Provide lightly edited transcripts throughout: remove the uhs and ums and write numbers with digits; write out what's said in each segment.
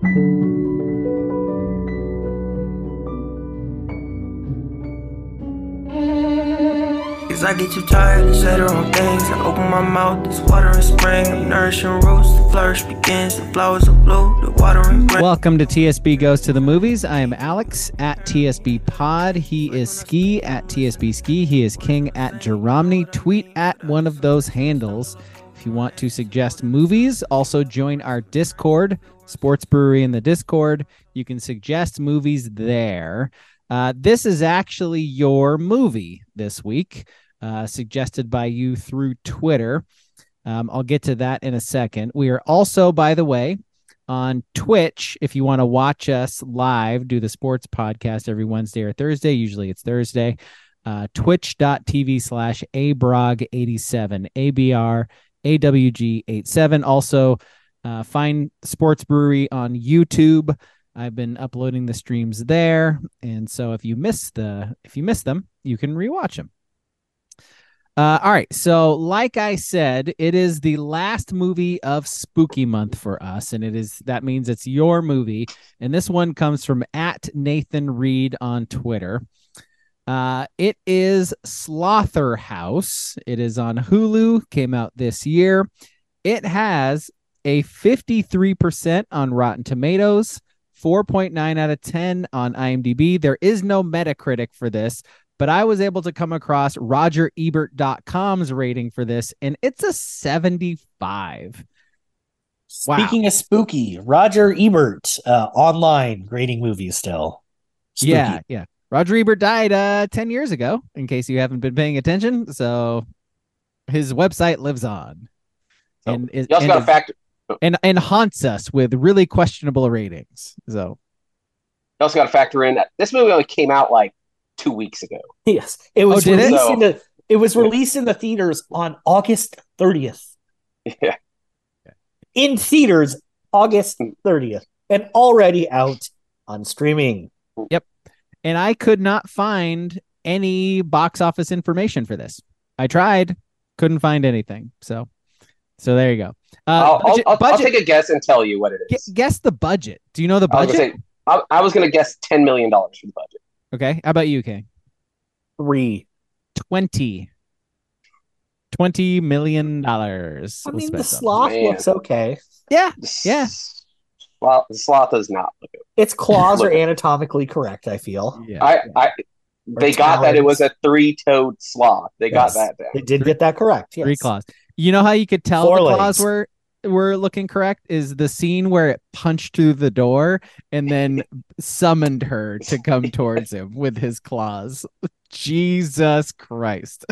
Cause I get too tired and say the wrong things. I open my mouth, it's water and spring. I'm nourishing roots, the flourish begins. The flowers are blue, the watering green. Welcome to TSB Goes to the Movies. I am Alex at TSB Pod. He is Ski at TSB Ski. He is King at Jeromney. Tweet at one of those handles if you want to suggest movies. Also join our Discord, Sports Brewery in the Discord. You can suggest movies there. This is actually your movie this week, suggested by you through Twitter. I'll get to that in a second. We are also, by the way, on Twitch. If you want to watch us live, do the sports podcast every Wednesday or Thursday. Usually it's Thursday. Twitch.tv/abrog87, ABRAWG87. Also, find Sports Brewery on YouTube. I've been uploading the streams there, and so if you miss them, you can rewatch them. All right, so like I said, it is the last movie of Spooky Month for us, and that means it's your movie. And this one comes from @NathanReed on Twitter. It is Slaughterhouse. It is on Hulu. Came out this year. It has a 53% on Rotten Tomatoes. 4.9 out of 10 on IMDb. There is no Metacritic for this, but I was able to come across RogerEbert.com's rating for this, and it's a 75. Speaking of spooky, Roger Ebert online grading movies still. Spooky. Yeah. Roger Ebert died 10 years ago, in case you haven't been paying attention. So his website lives on. And you also got a factor. And haunts us with really questionable ratings. So you also got to factor in that this movie only came out like 2 weeks ago. Yes, it was released in the theaters on August 30th. Yeah, in theaters August 30th, and already out on streaming. Yep, and I could not find any box office information for this. I tried, couldn't find anything. So there you go. I'll take a guess and tell you what it is. Guess the budget. Do you know the budget? I was going to guess $10 million for the budget. Okay. How about you, King? 20 million. I mean, the sloth looks okay. Yeah. Well, the sloth does not look good. Its claws are anatomically correct, I feel. Yeah. They got that it was a 3-toed sloth. They got that down. They did get that correct. Yes. 3 claws. You know how you could tell 4 the claws legs were looking correct is the scene where it punched through the door and then summoned her to come towards him with his claws. Jesus Christ.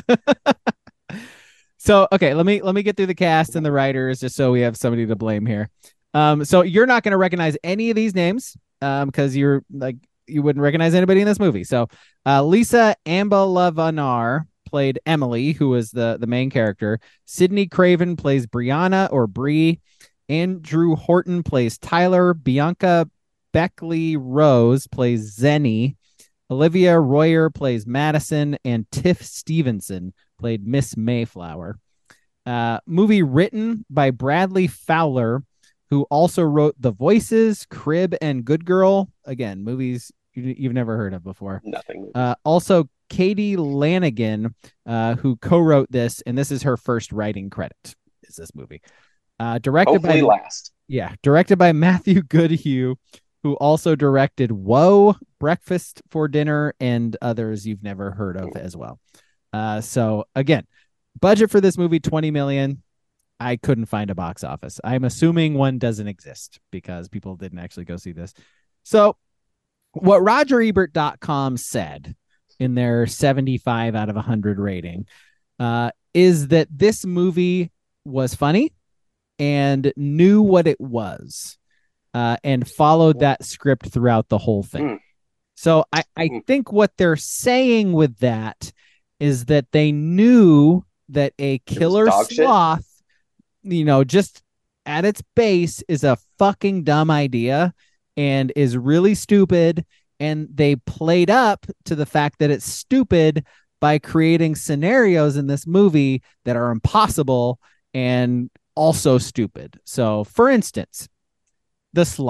So, okay, let me get through the cast and the writers just so we have somebody to blame here. So you're not going to recognize any of these names because you wouldn't recognize anybody in this movie. So Lisa Ambalavar played Emily, who was the main character. Sydney Craven plays Brianna or Bree. Andrew Horton plays Tyler. Bianca Beckley Rose plays Zenny. Olivia Royer plays Madison, and Tiff Stevenson played Miss Mayflower. Movie written by Bradley Fowler, who also wrote The Voices, Crib, and Good Girl. Again, movies you've never heard of before. Nothing. Also, Katie Lanigan, who co-wrote this, and this is her first writing credit, is this movie. Directed by Matthew Goodhue, who also directed Whoa, Breakfast for Dinner, and others you've never heard of as well. So again, budget for this movie, $20 million. I couldn't find a box office. I'm assuming one doesn't exist because people didn't actually go see this. So what RogerEbert.com said in their 75 out of 100 rating is that this movie was funny and knew what it was and followed that script throughout the whole thing. So I think what they're saying with that is that they knew that a killer sloth, just at its base is a fucking dumb idea and is really stupid. And they played up to the fact that it's stupid by creating scenarios in this movie that are impossible and also stupid. So, for instance, the sloth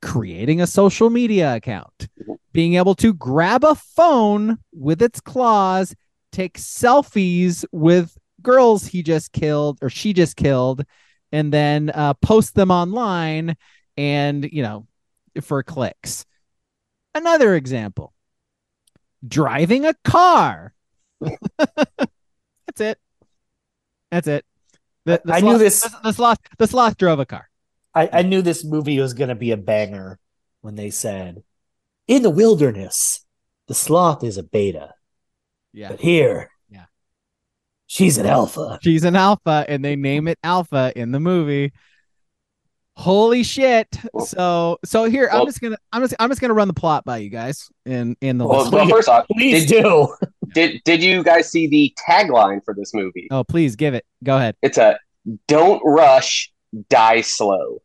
creating a social media account, being able to grab a phone with its claws, take selfies with girls he just killed or she just killed, and then post them online and, for clicks. Another example, driving a car. That's it. I knew this. The sloth drove a car. I knew this movie was going to be a banger when they said, in the wilderness, the sloth is a beta. Yeah. But here, she's an alpha. She's an alpha, and they name it Alpha in the movie. Holy shit! So here, I'm just gonna run the plot by you guys in the list. Well, first off, please do. Did you guys see the tagline for this movie? Oh, please give it. Go ahead. It's "Don't rush, die slow."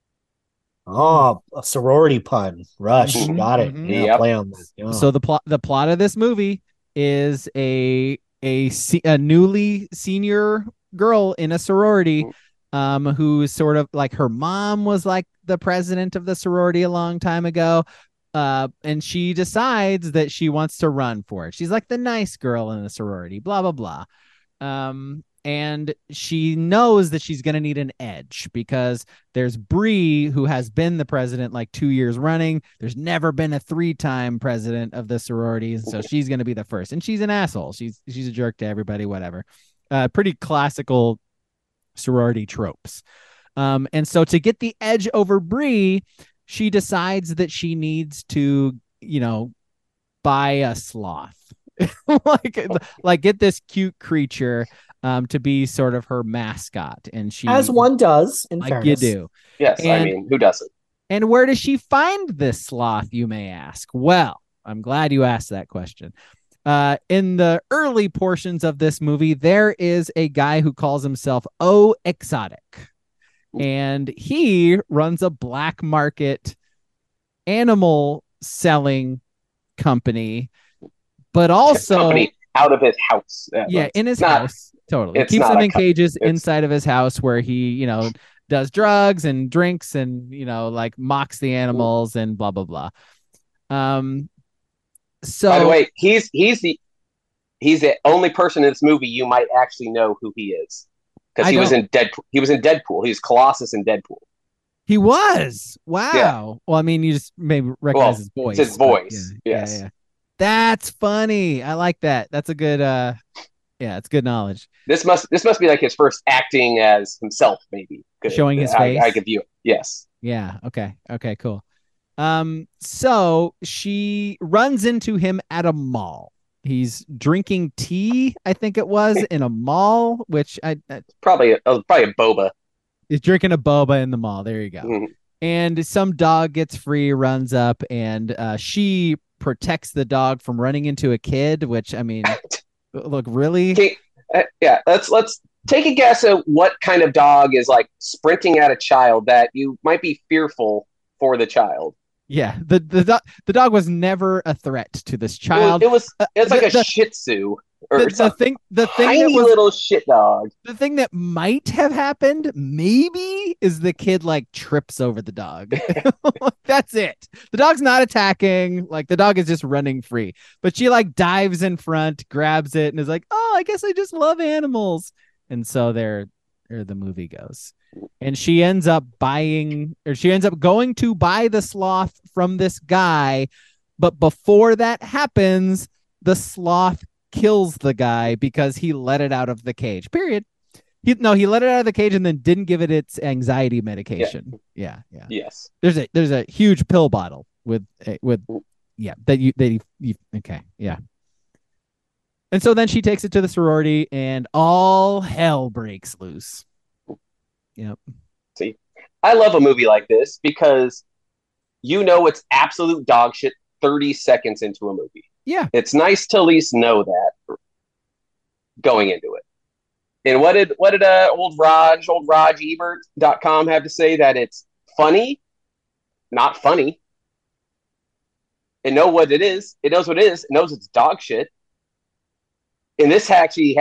Oh, a sorority pun. Rush. Got it. Mm-hmm. Yeah, play on that. Yeah. So the plot of this movie is a newly senior girl in a sorority who's sort of like, her mom was like the president of the sorority a long time ago. And she decides that she wants to run for it. She's like the nice girl in the sorority, blah, blah, blah. And she knows that she's going to need an edge because there's Bree, who has been the president like 2 years running. There's never been a 3-time president of the sororities. So she's going to be the first. And she's an asshole. She's a jerk to everybody, whatever. Pretty classical sorority tropes. And so to get the edge over Bree, she decides that she needs to, buy a sloth. like get this cute creature to be sort of her mascot. And she, as one does, in like fairness. you do. Yes, who doesn't? And where does she find this sloth, you may ask? Well, I'm glad you asked that question. In the early portions of this movie, there is a guy who calls himself O Exotic, and he runs a black market animal selling company, but also company out of his house. In his house. Totally. He keeps them in cages inside of his house where he, does drugs and drinks and, like mocks the animals and blah, blah, blah. So, by the way, he's the only person in this movie you might actually know who he is, because he was in Deadpool. He was in Deadpool. He's Colossus in Deadpool. He was. Wow. Yeah. Well, I mean, you just maybe recognize his voice. It's his voice. Yes. Yeah. That's funny. I like that. That's a good. It's good knowledge. This must be like his first acting as himself, maybe. Showing his face. I could view it. Yes. Yeah. Okay. Cool. So she runs into him at a mall. He's drinking tea, I think it was, in a mall, which probably a boba. He's drinking a boba in the mall. There you go. Mm-hmm. And some dog gets free, runs up, and she protects the dog from running into a kid, which, I mean, look, really? Okay, let's take a guess at what kind of dog is like sprinting at a child that you might be fearful for the child. Yeah, the dog was never a threat to this child. It's like a Shih Tzu or something. The thing tiny that was, little shit dog. The thing that might have happened, maybe, is the kid like trips over the dog. That's it. The dog's not attacking. Like, the dog is just running free. But she like dives in front, grabs it, and is like, "Oh, I guess I just love animals." And so there the movie goes. And she ends up going to buy the sloth from this guy. But before that happens, the sloth kills the guy because he let it out of the cage. Period. He let it out of the cage and then didn't give it its anxiety medication. Yeah. Yes. There's a huge pill bottle with okay. Yeah. And so then she takes it to the sorority and all hell breaks loose. Yep. See, I love a movie like this because it's absolute dog shit 30 seconds into a movie. Yeah. It's nice to at least know that going into it. And what did old RogerEbert.com have to say? That it's funny, not funny. It knows what it is. It knows what it is. It knows it's dog shit. And this actually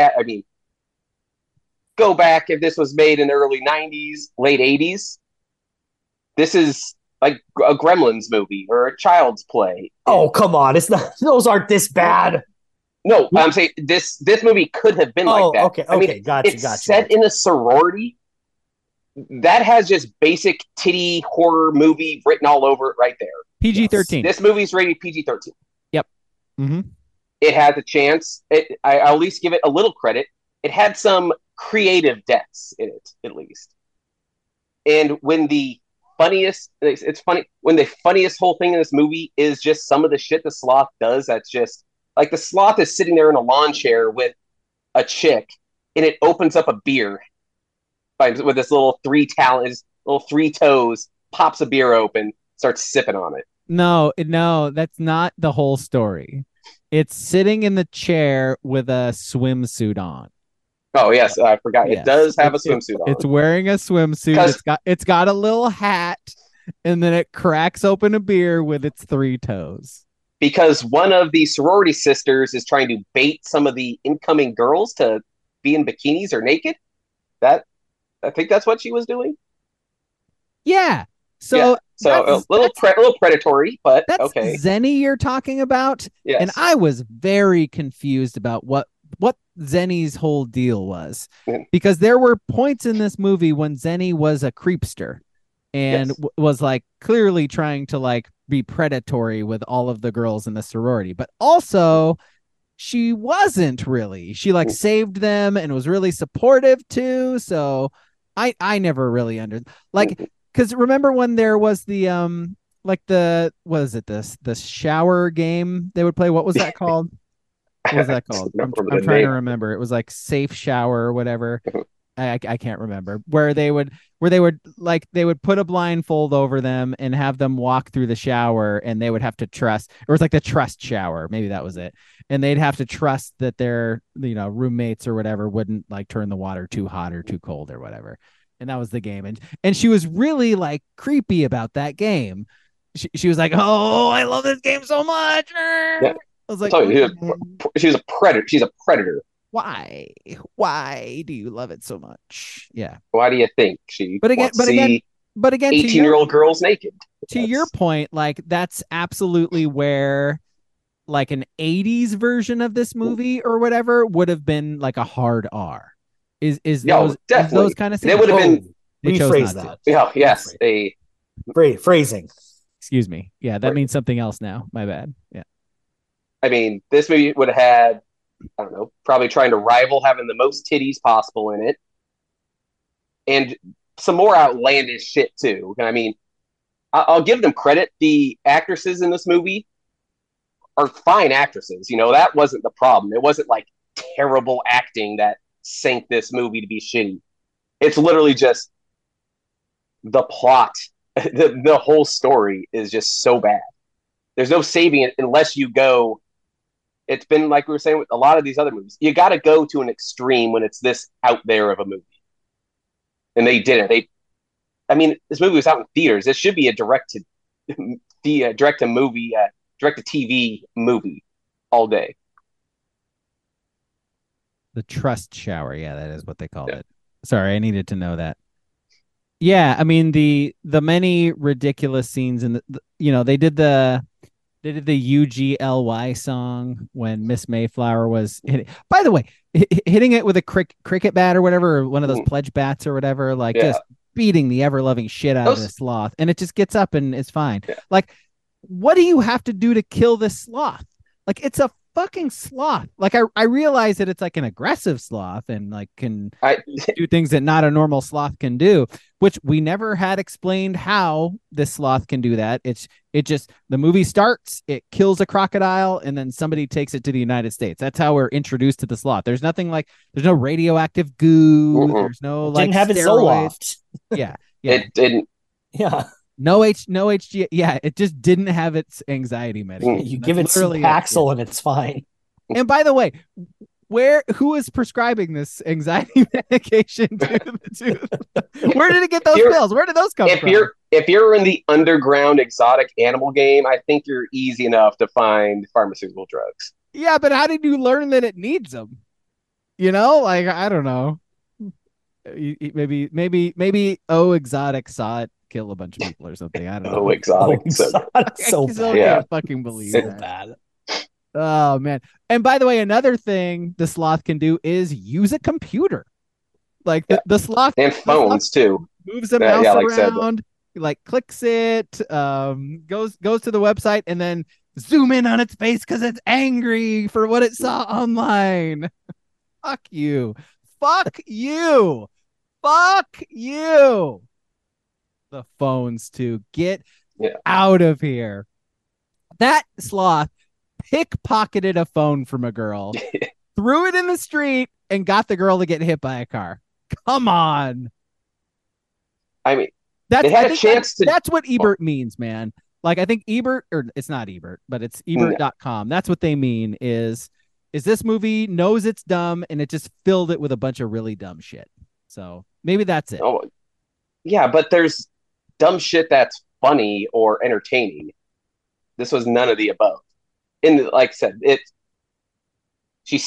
go back if this was made in the early 90s, late 80s. This is like a Gremlins movie or a Child's Play. Oh, come on. It's not, those aren't this bad. No, I'm saying this movie could have been like that. Okay, I mean, gotcha. It's set in a sorority that has just basic titty horror movie written all over it right there. PG-13. This movie's rated PG-13. Yep. Mm-hmm. It has a chance. I'll at least give it a little credit. It had some creative deaths in it, at least. And when the funniest, it's funny, when the funniest whole thing in this movie is just some of the shit the sloth does, that's just, like the sloth is sitting there in a lawn chair with a chick, and it opens up a beer with this little three toes, pops a beer open, starts sipping on it. No, that's not the whole story. It's sitting in the chair with a swimsuit on. Oh yes, I forgot. Yes. It does have a swimsuit on. It's wearing a swimsuit. It's got a little hat, and then it cracks open a beer with its three toes. Because one of the sorority sisters is trying to bait some of the incoming girls to be in bikinis or naked. I think that's what she was doing. Yeah. So a little predatory, but that's okay. Zenny you're talking about? Yes. And I was very confused about what Zenny's whole deal was. Because there were points in this movie when Zenny was a creepster and was like clearly trying to like be predatory with all of the girls in the sorority, but also she wasn't really. She like saved them and was really supportive too. So I never really understood, like, because remember when there was the the shower game they would play? What was that called? What was that called? I'm trying to remember. It was like Safe Shower or whatever. I can't remember, where they would put a blindfold over them and have them walk through the shower, and they would have to trust, or it was like the trust shower, maybe that was it, and they'd have to trust that their roommates or whatever wouldn't like turn the water too hot or too cold or whatever, and that was the game. And she was really like creepy about that game. She was like, "Oh, I love this game so much." Yeah. I was like, she's a predator. She's a predator. Why do you love it so much? Yeah. Why do you think she? But again, 18-year-old girls naked. To your point, like that's absolutely where, like an 80s version of this movie or whatever would have been like a hard R. Is those kind of things? It would have been. Rephrase that. Yeah. Yes. Phrasing. Excuse me. Yeah, that means something else now. My bad. Yeah. I mean, this movie would have had, I don't know, probably trying to rival having the most titties possible in it. And some more outlandish shit, too. I mean, I'll give them credit. The actresses in this movie are fine actresses. That wasn't the problem. It wasn't like terrible acting that sank this movie to be shitty. It's literally just the plot. The whole story is just so bad. There's no saving it unless you go. It's been like we were saying with a lot of these other movies. You got to go to an extreme when it's this out there of a movie. And they did it. This movie was out in theaters. This should be a direct to TV movie all day. The trust shower. Yeah, that is what they called it. Sorry, I needed to know that. Yeah, I mean the many ridiculous scenes in they did the UGLY song when Miss Mayflower was hitting. By the way, hitting it with a cricket bat or whatever, or one of those pledge bats or whatever, just beating the ever-loving shit out of the sloth, and it just gets up and it's fine. Yeah. Like, what do you have to do to kill this sloth? Like, it's a fucking sloth. Like, I realize that it's like an aggressive sloth and like can do things that not a normal sloth can do, which we never had explained how this sloth can do that. It just, the movie starts, it kills a crocodile, and then somebody takes it to the United States. That's how we're introduced to the sloth. There's nothing like, there's no radioactive goo. Mm-hmm. There's no like didn't have it Zoloft. Yeah. It didn't. Yeah. No HG. Yeah, it just didn't have its anxiety medication. You give it some Paxil and it's fine. And by the way, who is prescribing this anxiety medication to where did it get those pills? Where did those come from? If you're in the underground exotic animal game, I think you're easy enough to find pharmaceutical drugs. Yeah, but how did you learn that it needs them? Like, I don't know. Maybe Exotic saw it kill a bunch of people or something. I don't know. Oh, exotic. So I can't fucking believe so that. bad. Oh man. And by the way, another thing the sloth can do is use a computer. Like the sloth and phones too. Moves a mouse around, like clicks it, goes to the website, and then zoom in on its face because it's angry for what it saw online. Fuck you. Fuck you. Fuck you. The phones too. Get out of here. That sloth pickpocketed a phone from a girl, threw it in the street, and got the girl to get hit by a car. Come on. I mean, they had a chance to. That's what Ebert means, man. Like, I think Ebert, or it's not Ebert, but it's Ebert.com. That's what they mean is this movie knows it's dumb and it just filled it with a bunch of really dumb shit. So maybe that's it. Oh, yeah, but there's dumb shit that's funny or entertaining. This was none of the above. And like I said, she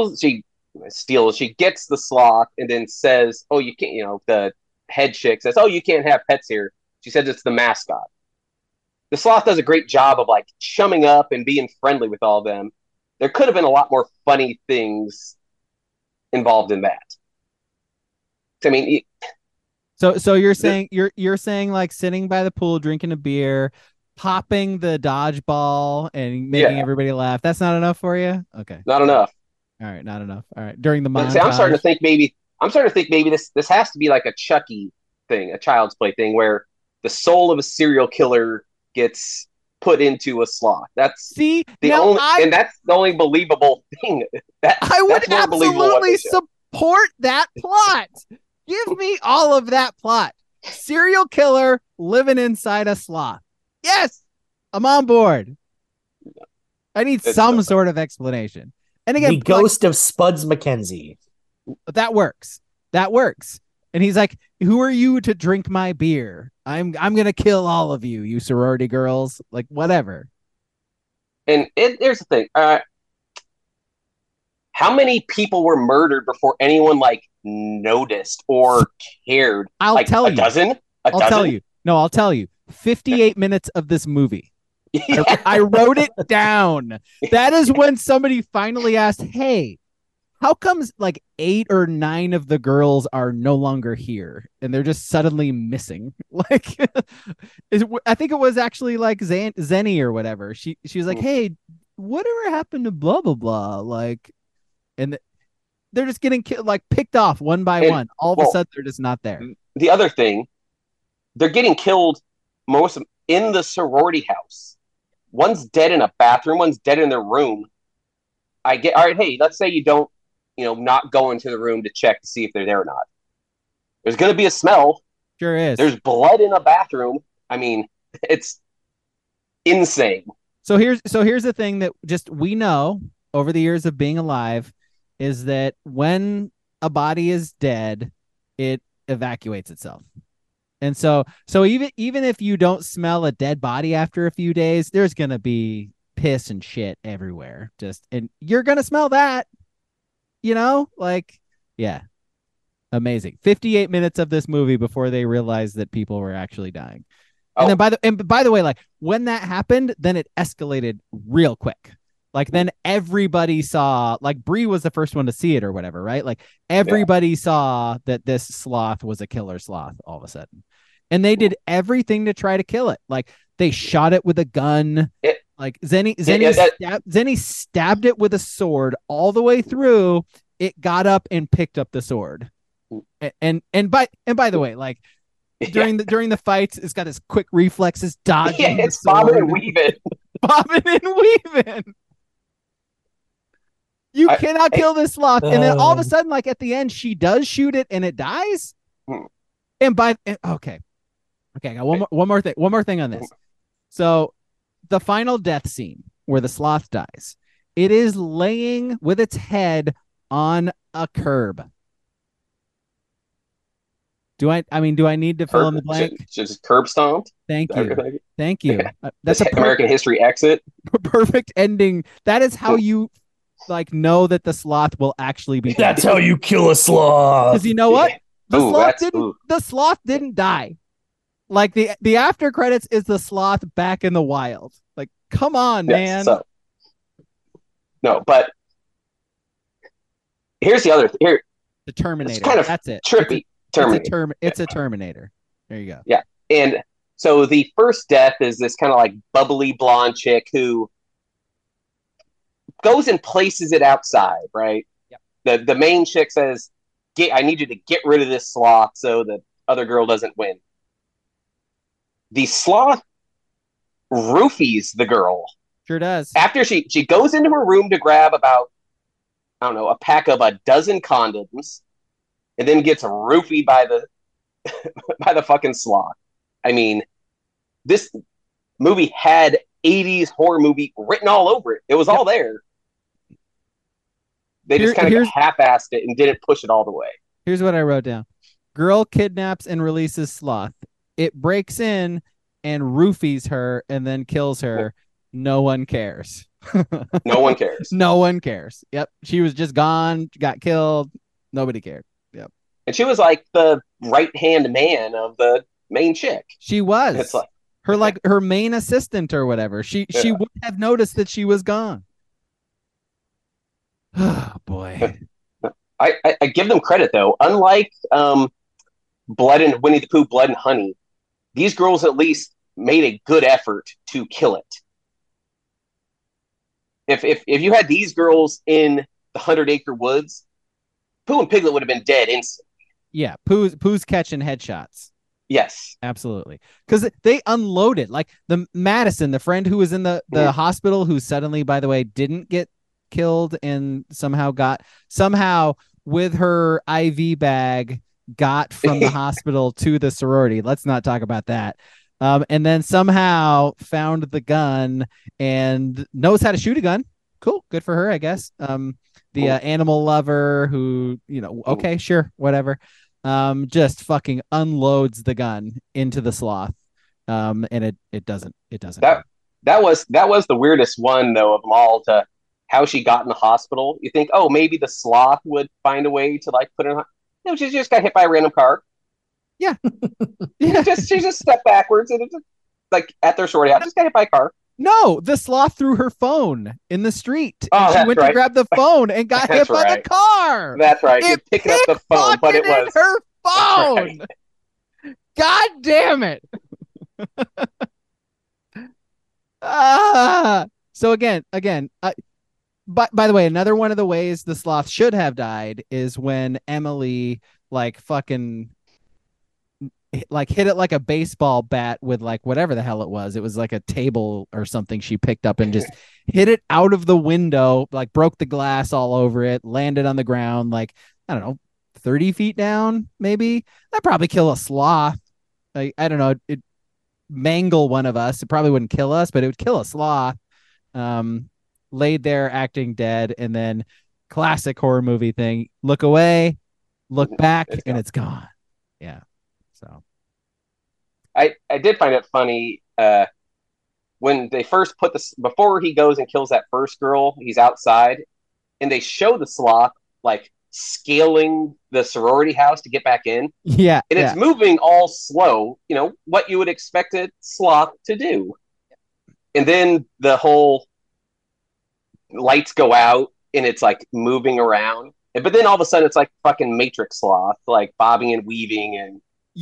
gets the sloth and then says, oh, you can't, the head chick says, oh, you can't have pets here. She says it's the mascot. The sloth does a great job of like chumming up and being friendly with all of them. There could have been a lot more funny things involved in that. I mean, so you're saying you're saying like sitting by the pool, drinking a beer, popping the dodgeball and making everybody laugh. That's not enough for you? Okay. Not enough. All right, not enough. All right. During the montage. I'm starting to think maybe this has to be like a Chucky thing, a Child's Play thing, where the soul of a serial killer gets put into a sloth. That's and that's the only believable thing. I would absolutely support that plot. Give me all of that plot. Serial killer living inside a sloth. Yes, I'm on board. I need some sort of explanation. And again, the ghost of Spuds MacKenzie. That works. And he's like, "Who are you to drink my beer? I'm gonna kill all of you, you sorority girls." Like, whatever. And here's the thing: how many people were murdered before anyone like noticed or cared? I'll tell you. A dozen. Tell you. No, I'll tell you. 58 minutes of this movie. Yeah. I wrote it down. That is when somebody finally asked, "Hey, how comes like 8 or 9 of the girls are no longer here and they're just suddenly missing?" Like, I think it was actually like Zenny or whatever. She was like, "Hey, whatever happened to blah blah blah?" Like, and they're just getting picked off one by one. All of a sudden, they're just not there. The other thing, they're getting killed most in the sorority house. One's dead in a bathroom. One's dead in their room. All right. Hey, let's say you don't, not go into the room to check to see if they're there or not. There's going to be a smell. Sure is. There's blood in a bathroom. I mean, it's insane. So here's the thing that just we know over the years of being alive is that when a body is dead, it evacuates itself. And so even if you don't smell a dead body after a few days, there's going to be piss and shit everywhere. And you're going to smell that, yeah. Amazing. 58 minutes of this movie before they realized that people were actually dying. And then by the way, like when that happened, then it escalated real quick. Like then everybody saw, like Bree was the first one to see it or whatever, right? Like everybody saw that this sloth was a killer sloth all of a sudden. And they did everything to try to kill it. Like they shot it with a gun. Like Zenny stabbed it with a sword all the way through. It got up and picked up the sword. And by the way, like during the fights, it's got this quick reflexes, dodging. Yeah, it's bobbing and weaving. You cannot kill this sloth. And then all of a sudden, like at the end, she does shoot it and it dies. Okay, I got one more thing on this. So the final death scene where the sloth dies, it is laying with its head on a curb. Do I need to fill in the blank? Just curb stomped. Thank you. That's a American History exit. Perfect ending. That is how you know that the sloth will actually be dead. That's how you kill a sloth. Because you know what? The sloth didn't die. Like the after credits is the sloth back in the wild. Like, come on, man. So, no, but here's the other here. The Terminator. It's kind of that's it. Trippy. It's a Terminator. There you go. Yeah. And so the first death is this kind of like bubbly blonde chick who goes and places it outside, right? Yep. The main chick says, I need you to get rid of this sloth so the other girl doesn't win. The sloth roofies the girl. Sure does. After she goes into her room to grab about, I don't know, a pack of a dozen condoms, and then gets roofied by the by the fucking sloth. I mean, this movie had 80s horror movie written all over it. It was all there. They just kind of half-assed it and didn't push it all the way. Here's what I wrote down. Girl kidnaps and releases sloth. It breaks in and roofies her and then kills her. No one cares. No one cares. No one cares. Yep. She was just gone, got killed. Nobody cared. Yep. And she was like the right-hand man of the main chick. She was. It's like her main assistant or whatever. She would have noticed that she was gone. Oh boy. I give them credit though. Unlike Blood and Winnie the Pooh, Blood and Honey, these girls at least made a good effort to kill it. If you had these girls in the 100-Acre Woods, Pooh and Piglet would have been dead instantly. Yeah, Pooh's catching headshots. Yes, absolutely. Because they unloaded, like the Madison, the friend who was in the hospital, who suddenly, by the way, didn't get killed and somehow with her IV bag got from the hospital to the sorority. Let's not talk about that. And then somehow found the gun and knows how to shoot a gun. Cool. Good for her, I guess. The animal lover who, okay, sure, whatever. Just fucking unloads the gun into the sloth. And it doesn't. That was the weirdest one though of them all, to how she got in the hospital. You think, oh, maybe the sloth would find a way to like put her in. No, she just got hit by a random car. Yeah. She just stepped backwards and it's like at their sorority house, just got hit by a car. No, the sloth threw her phone in the street. Oh, she went to grab the phone and got hit by the car. That's right. You picked up the phone, but it was her phone. Right. God damn it. So again, by the way, another one of the ways the sloth should have died is when Emily like fucking like hit it like a baseball bat with like whatever the hell it was. It was like a table or something she picked up and just hit it out of the window, like broke the glass all over it, landed on the ground, like, I don't know, 30 feet down, maybe. That'd probably kill a sloth. Like, I don't know. It'd mangle one of us. It probably wouldn't kill us, but it would kill a sloth. Laid there acting dead, and then classic horror movie thing. Look away, look back, and it's gone. Yeah. So I did find it funny when they first put this, before he goes and kills that first girl, he's outside and they show the sloth like scaling the sorority house to get back in. Yeah. And it's moving all slow, what you would expect a sloth to do. And then the whole lights go out and it's like moving around. But then all of a sudden it's like fucking Matrix sloth, like bobbing and weaving and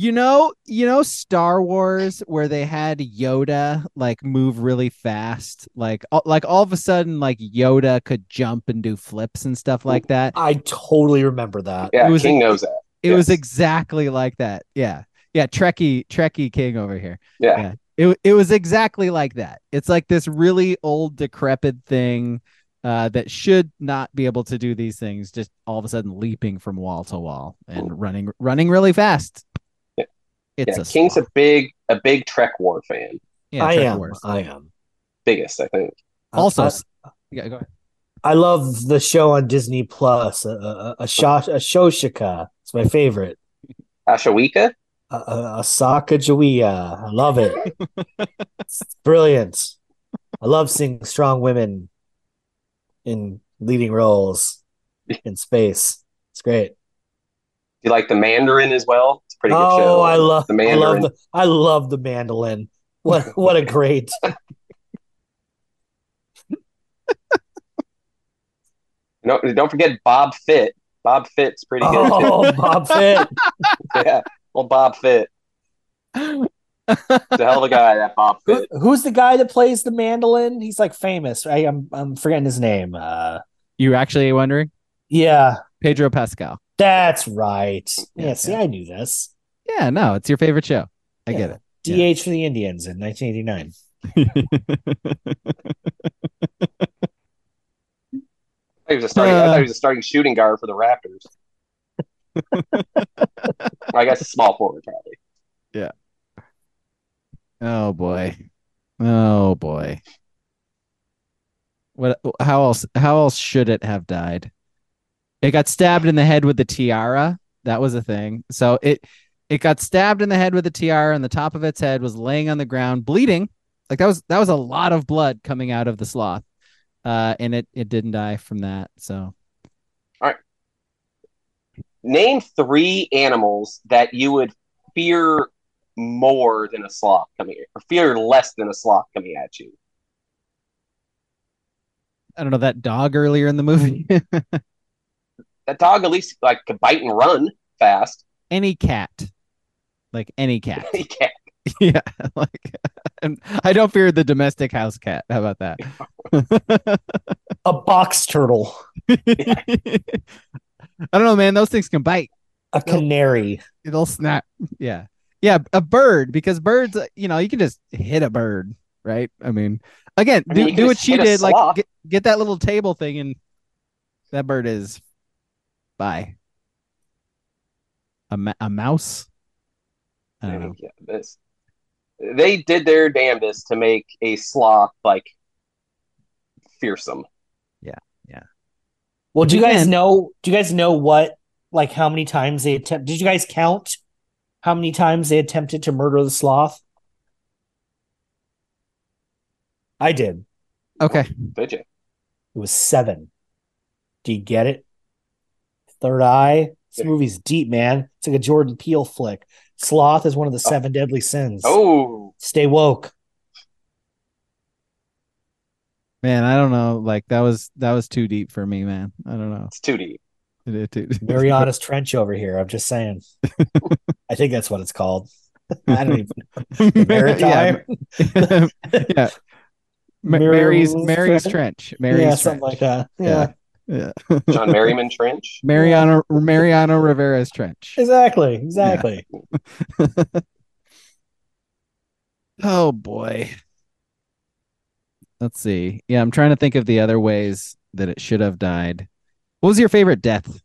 Star Wars where they had Yoda like move really fast, like all of a sudden like Yoda could jump and do flips and stuff like that. I totally remember that. Yeah, King knows that. It was exactly like that. Yeah. Trekkie King over here. Yeah. It was exactly like that. It's like this really old decrepit thing that should not be able to do these things, just all of a sudden leaping from wall to wall and running really fast. King's a big Trek War fan. Yeah, I am biggest, I think. Also, yeah, go ahead. I love the show on Disney Plus, Ashoshika. It's my favorite. Ashawika? Asakajawiya. I love it. It's brilliant. I love seeing strong women in leading roles in space. It's great. you like The Mandarin as well? It's a pretty good Oh, show. The Mandarin. I love the mandolin. What a great. No, don't forget Bob Fitt. Bob Fitt's pretty good too. Oh, Bob Fitt. Yeah, well, Bob Fitt. It's a hell of a guy, that Bob Fitt. Who's the guy that plays the mandolin? He's like famous, right? I'm forgetting his name. You actually wondering? Yeah, Pedro Pascal. that's right. Yeah, Yeah, see, I knew this. Yeah, no, it's your favorite show. I get it. DH for the Indians in 1989. I thought he was a starting shooting guard for the Raptors. I guess a small forward, probably. Yeah. Oh boy. Oh boy. What? How else should it have died? It got stabbed in the head with the tiara. That was a thing. So it got stabbed in the head with the tiara, and the top of its head was laying on the ground, bleeding. Like that was a lot of blood coming out of the sloth. And it didn't die from that. So, all right. Name 3 animals that you would fear more than a sloth coming, or fear less than a sloth coming at you. I don't know, that dog earlier in the movie. That dog at least like could bite and run fast. Any cat, like any cat. Any cat. Yeah, like, and I don't fear the domestic house cat. How about that? A box turtle. I don't know, man. Those things can bite. A canary. It'll snap. Yeah. Yeah. A bird, because birds, you can just hit a bird, right? I mean, again, do what she did. Like get that little table thing, and that bird is bye. A mouse? I don't know. Yeah, they did their damnedest to make a sloth like fearsome. Yeah. Yeah. Well, do you guys know what, like, how many times they attempt? Did you guys count how many times they attempted to murder the sloth? I did. Okay. Did you? It was 7. Do you get it? Third Eye. This movie's deep, man. It's like a Jordan Peele flick. Sloth is one of the 7 deadly sins. Oh, stay woke. Man, I don't know. Like that was too deep for me, man. I don't know. It's too deep. Marianas Trench over here. I'm just saying. I think that's what it's called. I don't even know. Maritime. Yeah. Mary's Trench. Mary's something like that. Yeah. John Merriman Trench. Mariano Rivera's Trench. Exactly. Yeah. Oh boy. Let's see. Yeah, I'm trying to think of the other ways that it should have died. What was your favorite death?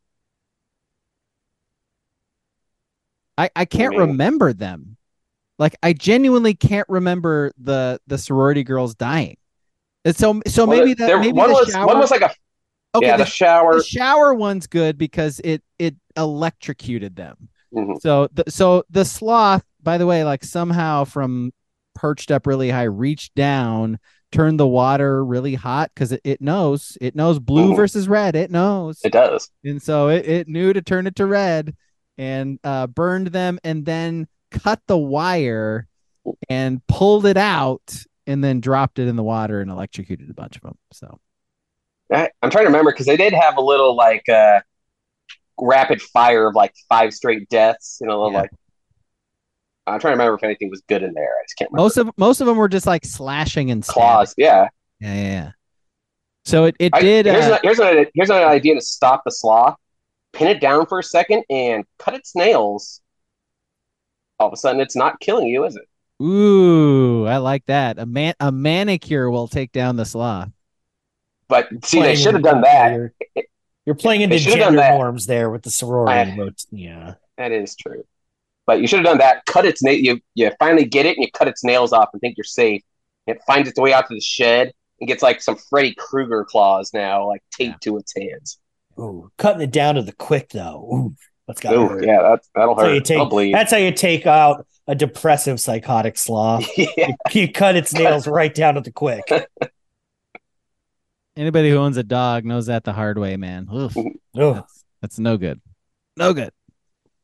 I can't remember them. Like I genuinely can't remember the sorority girls dying. And so maybe the shower. One was like a the shower. The shower one's good because it electrocuted them. Mm-hmm. So the sloth, by the way, like somehow from perched up really high, reached down, turned the water really hot because it knows blue versus red. It knows. It does. And so it knew to turn it to red and burned them, and then cut the wire and pulled it out and then dropped it in the water and electrocuted a bunch of them. So I'm trying to remember because they did have a little like rapid fire of like 5 straight deaths. Like I'm trying to remember if anything was good in there. I just can't remember. Most of them were just like slashing and claws. Stabbing. Yeah. So it did. Here's an idea to stop the sloth. Pin it down for a second and cut its nails. All of a sudden, it's not killing you, is it? Ooh, I like that. A manicure will take down the sloth. But see, they should have done that. You're playing into gender norms there with the sorority. Yeah, that is true. But you should have done that. Cut its nail. You finally get it, and you cut its nails off, and think you're safe. It finds its way out to the shed and gets like some Freddy Krueger claws now, like taped to its hands. Ooh, cutting it down to the quick though. Ooh, that's got to hurt. Yeah, that'll hurt. That'll bleed. That's how you take out a depressive psychotic sloth. Yeah. You cut its nails right down to the quick. Anybody who owns a dog knows that the hard way, man. Oof. That's no good. No good.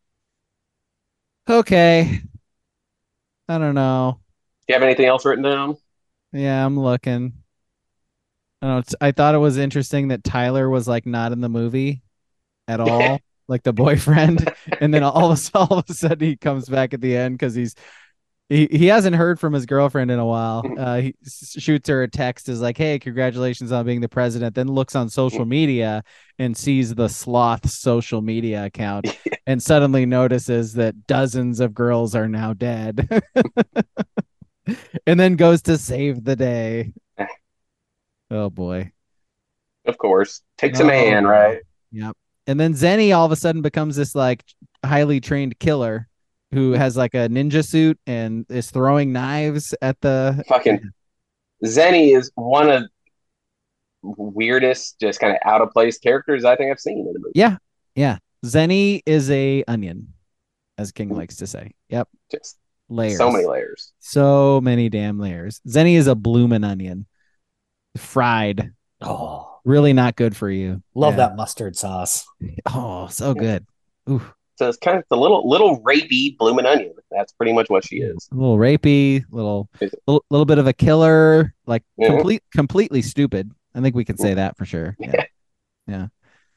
Okay. I don't know. Do you have anything else written down? Yeah, I'm looking. I don't know. I thought it was interesting that Tyler was like not in the movie at all, like the boyfriend, and then all of a sudden he comes back at the end because he hasn't heard from his girlfriend in a while. He shoots her a text, is like, "Hey, congratulations on being the president." Then looks on social media and sees the sloth social media account, and suddenly notices that dozens of girls are now dead, and then goes to save the day. Oh boy. Of course. Takes a man, right? Yep. And then Zenny all of a sudden becomes this like highly trained killer who has like a ninja suit and is throwing knives at the fucking Zenny is one of weirdest, just kind of out of place characters I think I've seen in the movie. Yeah. Yeah. Zenny is a onion, as King likes to say. Yep. Just layers. So many layers. So many damn layers. Zenny is a bloomin' onion. Fried. Oh, really not good for you. Love that mustard sauce. Oh, so good. Oof. So it's kind of the little rapey bloomin' onion. That's pretty much what she is. A little rapey, little bit of a killer, like completely stupid. I think we can say that for sure. Yeah.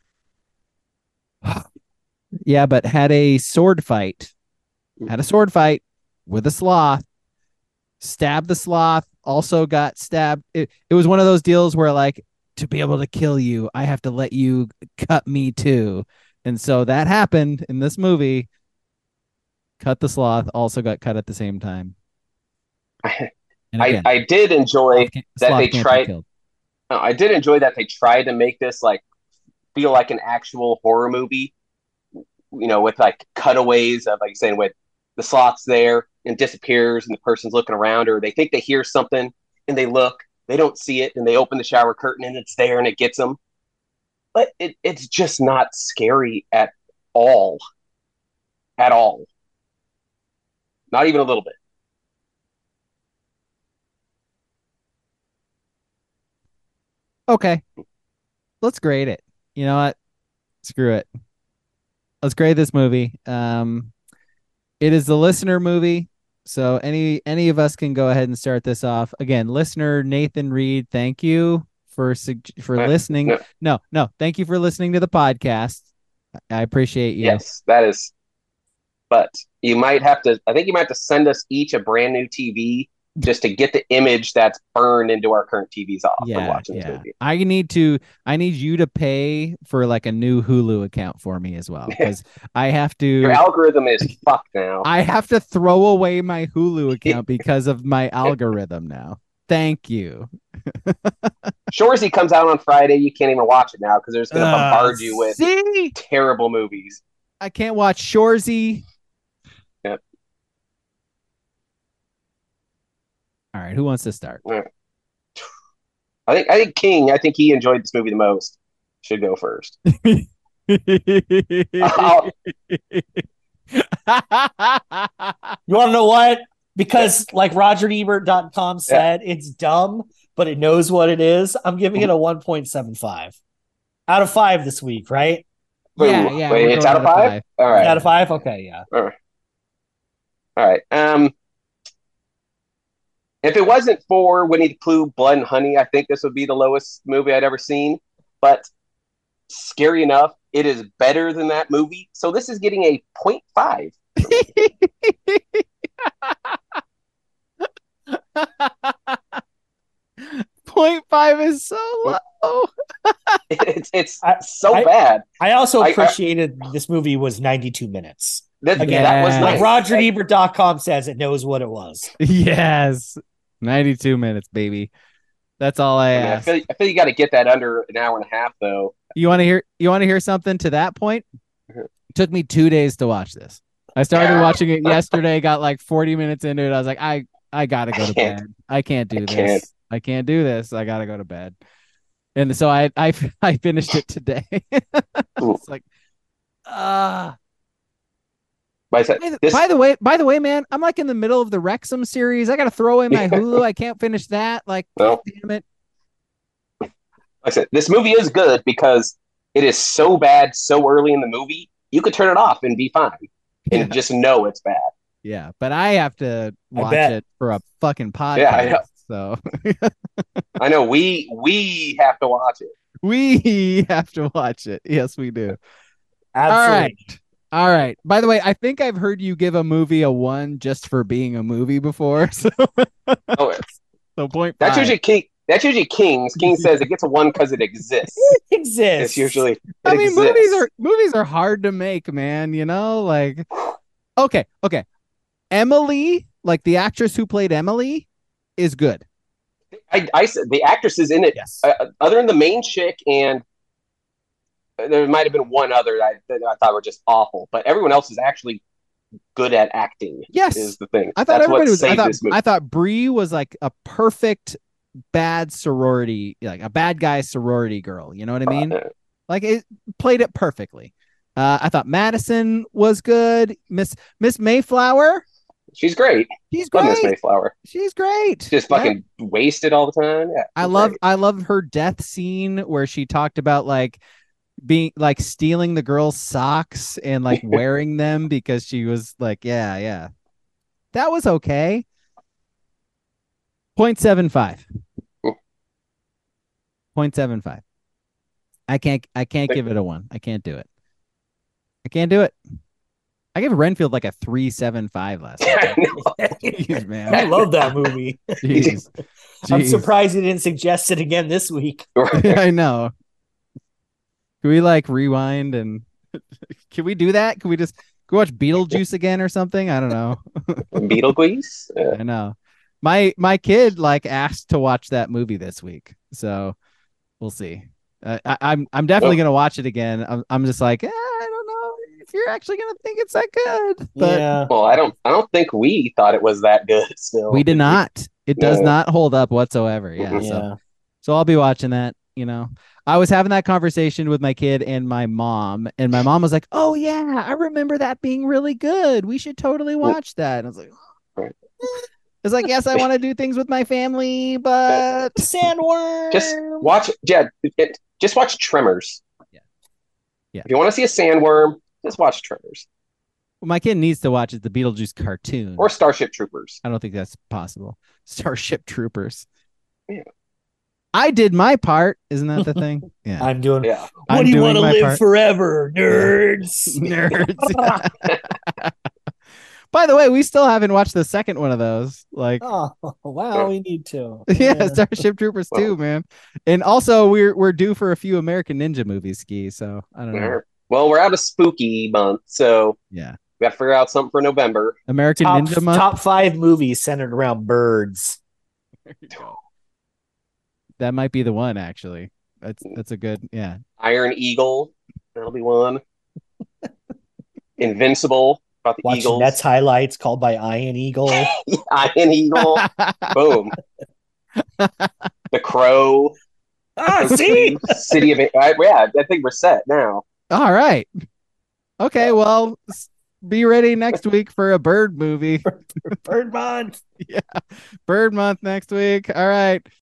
Yeah, but had a sword fight. Had a sword fight with a sloth. Stabbed the sloth. Also got stabbed. It was one of those deals where, like, to be able to kill you, I have to let you cut me too. And so that happened in this movie. Cut the sloth also got cut at the same time. Again, I did enjoy that they tried. I did enjoy that they tried to make this like feel like an actual horror movie. You know, with like cutaways of, like you're saying, with the sloth's there and disappears and the person's looking around, or they think they hear something and they look, they don't see it, and they open the shower curtain and it's there and it gets them. But it's just not scary at all. At all. Not even a little bit. Okay. Let's grade it. You know what? Screw it. Let's grade this movie. It is the listener movie. So any of us can go ahead and start this off. Again, listener Nathan Reed, thank you for listening. No, thank you for listening to the podcast. I appreciate you. Yes, that is. But you might have to. I think you might have to send us each a brand new TV just to get the image that's burned into our current TVs off from watching this movie. I need you to pay for like a new Hulu account for me as well, because I have to. Your algorithm is fucked now. I have to throw away my Hulu account because of my algorithm now. Thank you. Shoresy comes out on Friday. You can't even watch it now because they're just going to bombard you with terrible movies. I can't watch Shoresy. Yep. All right, who wants to start? I think King. I think he enjoyed this movie the most. Should go first. You want to know what? Because like RogerEbert.com said, it's dumb, but it knows what it is. I'm giving it a 1.75 out of 5 this week, right? Yeah. Wait, it's out of 5? All right. Out of 5? Okay, yeah. All right. If it wasn't for Winnie the Pooh, Blood and Honey, I think this would be the lowest movie I'd ever seen. But scary enough, it is better than that movie. So this is getting a 0.5. 0.5 is so low. it's so bad. I also appreciated this movie was 92 minutes. That was nice. Like RogerEbert.com says, it knows what it was. Yes. 92 minutes, baby. That's all I ask. I feel you got to get that under an hour and a half, though. You want to hear something to that point? It took me 2 days to watch this. I started watching it yesterday, got like 40 minutes into it. I was like, I got to go to bed. I can't do this. I can't do this. I got to go to bed. And so I finished it today. It's like, By the way, man, I'm like in the middle of the Wrexham series. I got to throw away my Hulu. I can't finish that. Like, God damn it. Like I said, this movie is good because it is so bad so early in the movie. You could turn it off and be fine. and just know it's bad. Yeah, but I have to watch it for a fucking podcast. Yeah, I know. So I know we have to watch it. We have to watch it. Yes, we do. Absolutely. All right. By the way, I think I've heard you give a movie a 1 just for being a movie before. So, so point. That's usually King. That's usually King's. King says it gets a 1 because it exists. It exists. It's usually. I mean, movies are hard to make, man. You know, like okay. Emily, like the actress who played Emily, is good. I said the actresses in it, yes. Other than the main chick, and there might have been one other that I thought were just awful, but everyone else is actually good at acting. Yes, is the thing. I thought everybody was. I thought Brie was like a perfect bad sorority, like a bad guy sorority girl. You know what I mean? Like it played it perfectly. I thought Madison was good. Miss Mayflower. She's great. She's great. Miss Mayflower. She's great. Just fucking wasted all the time. Yeah, I love her death scene where she talked about like being like stealing the girl's socks and like wearing them because she was like, yeah. That was okay. 0.75. 0.75. I can't give it a 1. I can't do it. I gave Renfield like a 3.75 last night. Jeez, man. I love that movie. Jeez. I'm surprised you didn't suggest it again this week. I know. Can we like rewind and can we do that? Can we just go watch Beetlejuice again or something? I don't know. Beetlejuice? Yeah. I know. My kid like asked to watch that movie this week, so we'll see. I'm definitely gonna watch it again. I'm just like I don't know if you're actually gonna think it's that good. But yeah. Well, I don't think we thought it was that good. Still, we did not. It does not hold up whatsoever. Yeah. Yeah. So I'll be watching that. You know, I was having that conversation with my kid and my mom was like, "Oh yeah, I remember that being really good. We should totally watch that." And I was like, it's like, yes, I want to do things with my family, but sandworm. Just watch Tremors. Yeah. If you want to see a sandworm, just watch Tremors. Well, my kid needs to watch the Beetlejuice cartoon or Starship Troopers. I don't think that's possible. Starship Troopers. Yeah. I did my part. Isn't that the thing? Yeah. I'm doing. Yeah. What do you want to live forever, nerds? Yeah. Nerds. By the way, we still haven't watched the second one of those. Like, oh wow, we need to. Yeah, Starship Troopers 2, man. And also, we're due for a few American Ninja movies, Ski. So I don't know. Well, we're out of spooky month, so yeah, we got to figure out something for November. American Ninja month. Top 5 movies centered around birds. There you go. That might be the one, actually. That's a good, yeah. Iron Eagle, that'll be one. Invincible. About the Watch Eagles. Nets highlights called by Iron Eagle. Iron Eagle. Boom. The Crow. See? City of I think we're set now. All right. Okay, well, be ready next week for a bird movie. Bird month. Yeah. Bird month next week. All right.